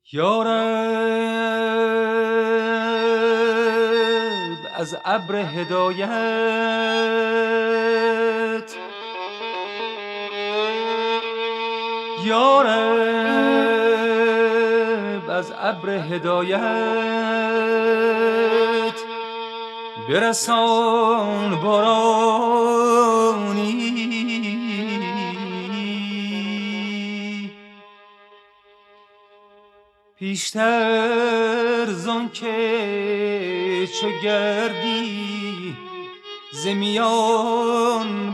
یارب از ابر هدایت، یارب از ابر هدایت برسان بارانی پیشتر زان که چو گردی ز میان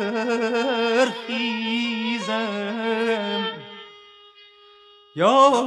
برخیزم یا